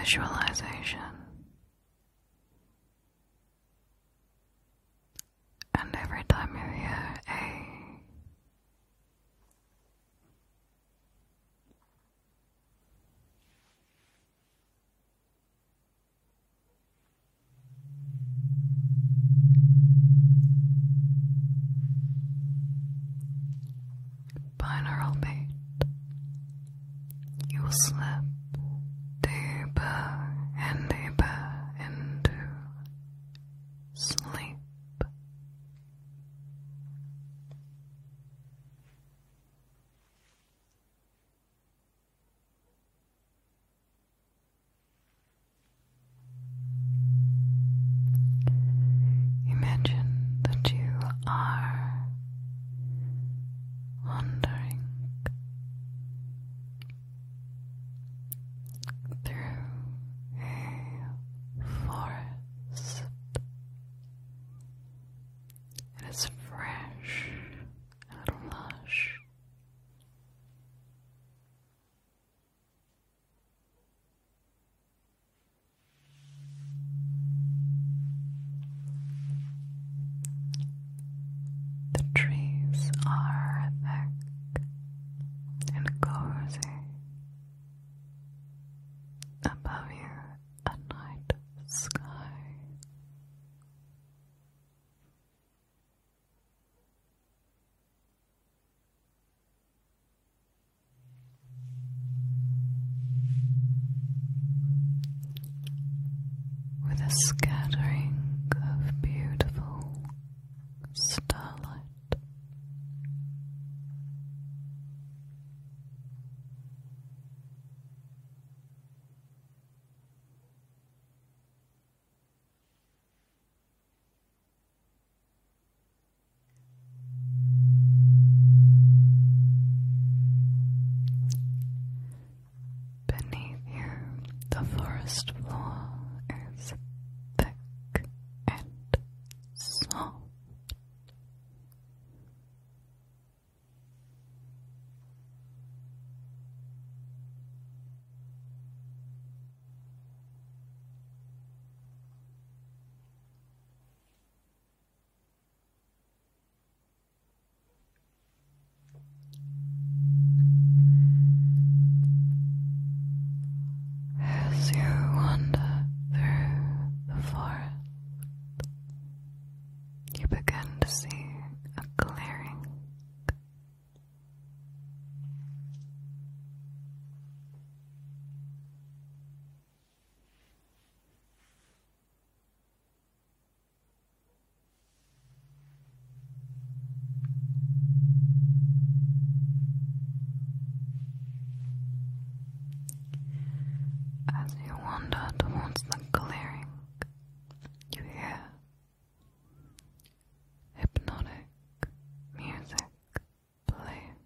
visualization. And every time you hear a binaural beat, you will slip deeper and deeper into sleep. Imagine that you are wandering through a forest. It is fresh and lush. The trees are thick and cozy. Above you, a night sky. With a scattering of beautiful starlight. Beneath you, the forest floor is thick and soft. As you wander through the forest, you begin to see a clearing. As you wander towards the clearing, you hear hypnotic music playing.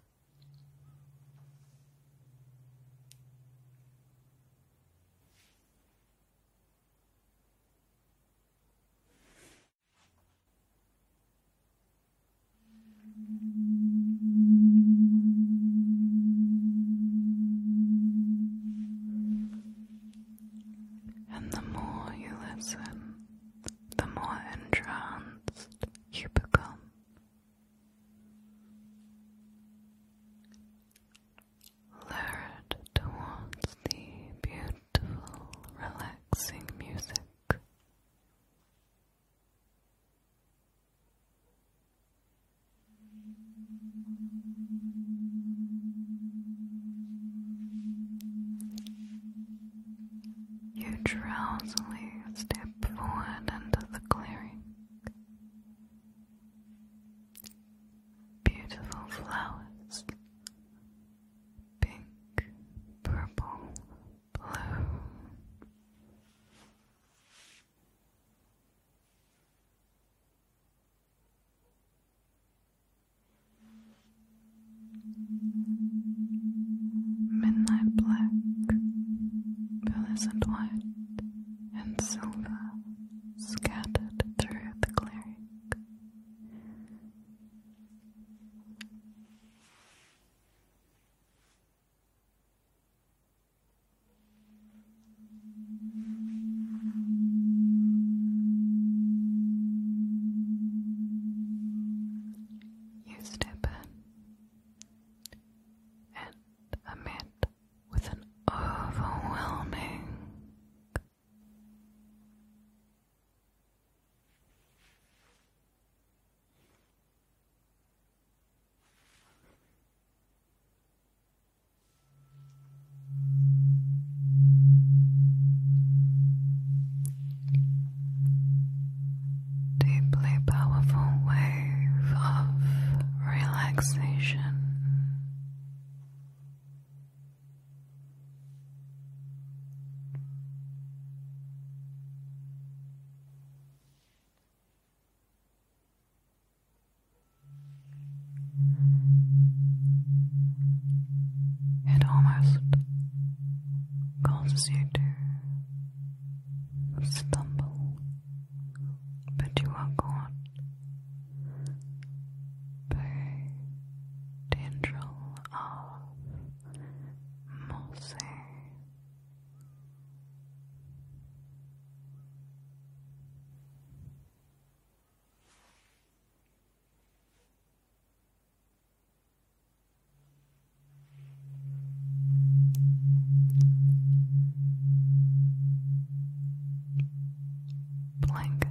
And the more you listen, the more entranced you become. Lured towards the beautiful, relaxing music. You drowsily step forward into the clearing. Beautiful flowers, pink, purple, blue. Midnight black, pearlescent white, and silver scattered through the clearing. stumble, but you are caught by tendril of mossy. Blanket